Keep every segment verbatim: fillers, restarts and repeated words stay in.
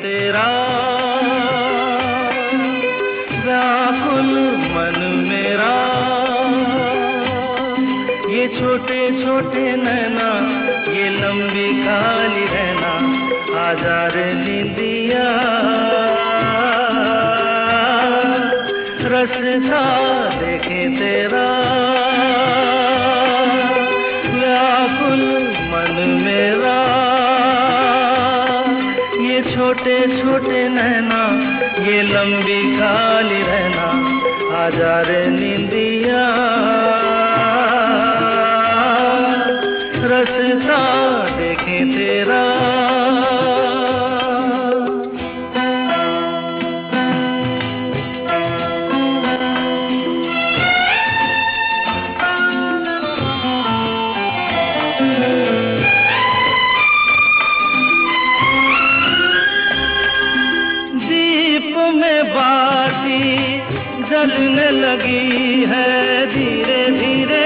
तेरा व्याकुल मन मेरा, ये छोटे छोटे नैना, ये लंबी काली रहना, आजा रे नींदिया, रसता देखे तेरा व्याकुल मन मेरा, ये छोटे छोटे नैना, ये लंबी काली रहना, आजा रे नींदिया, रसता देखे तेरा। दीप में बाती जलने लगी है धीरे धीरे,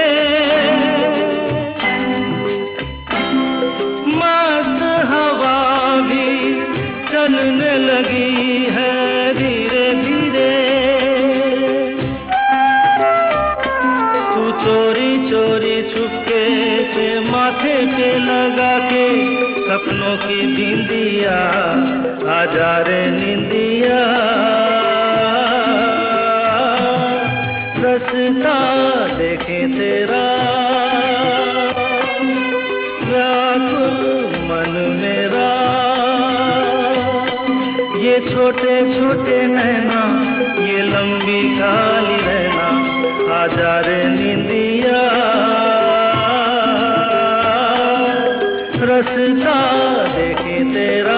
मस्त हवा भी चलने लगी है धीरे धीरे, तू चोरी चोरी छुपके से माथे पे लगा के सपनों की बिंदिया, आजा रे निंदिया, रसता देखे तेरा व्याकुल मन मेरा, ये छोटे छोटे नैना, ये लंबी काली रहना, आजा रे निंदिया, रसता देखे तेरा।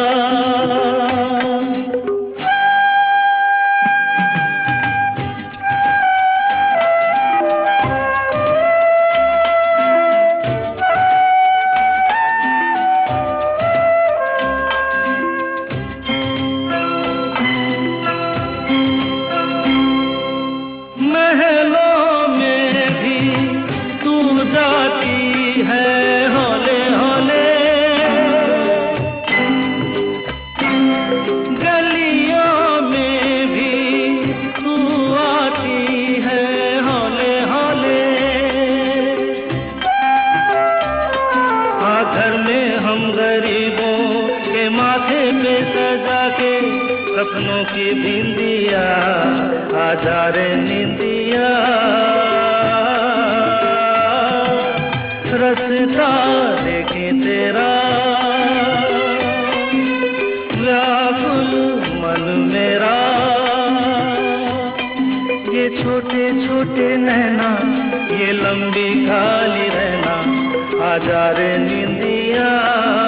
महलों में भी तू जाती है हौले हौले, गलियों में भी तू आती है हौले हौले, हाँ घर में हम गरीबों के माथे पे सजा के सपनों की बिंदिया, आजा रे निंदिया, रसता देखे तेरा व्याकुल मन मेरा, ये छोटे छोटे नैना, ये लंबी काली रहना, आजा रे निंदिया,